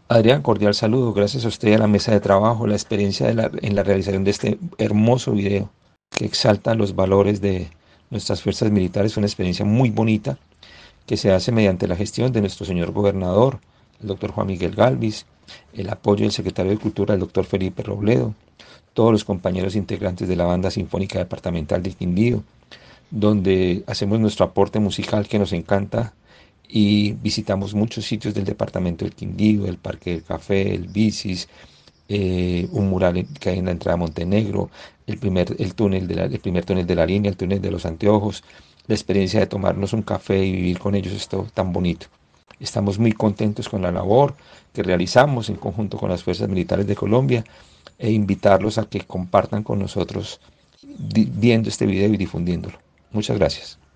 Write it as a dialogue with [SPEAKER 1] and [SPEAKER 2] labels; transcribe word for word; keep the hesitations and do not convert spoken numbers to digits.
[SPEAKER 1] Adrián, cordial saludo. Gracias a usted y a la mesa de trabajo, la experiencia de la- en la realización de este hermoso video que exalta los valores de nuestras fuerzas militares. Fue una experiencia muy bonita que se hace mediante la gestión de nuestro señor gobernador, el doctor Juan Miguel Galvis, el apoyo del secretario de Cultura, el doctor Felipe Robledo, todos los compañeros integrantes de la Banda Sinfónica Departamental del Quindío, donde hacemos nuestro aporte musical que nos encanta y visitamos muchos sitios del departamento del Quindío, el Parque del Café, el Bicis, eh, un mural que hay en la entrada a Montenegro, el primer, el túnel de la, el primer túnel de la línea, el túnel de los anteojos, la experiencia de tomarnos un café y vivir con ellos es todo tan bonito. Estamos muy contentos con la labor que realizamos en conjunto con las Fuerzas Militares de Colombia e invitarlos a que compartan con nosotros viendo este video y difundiéndolo. Muchas gracias.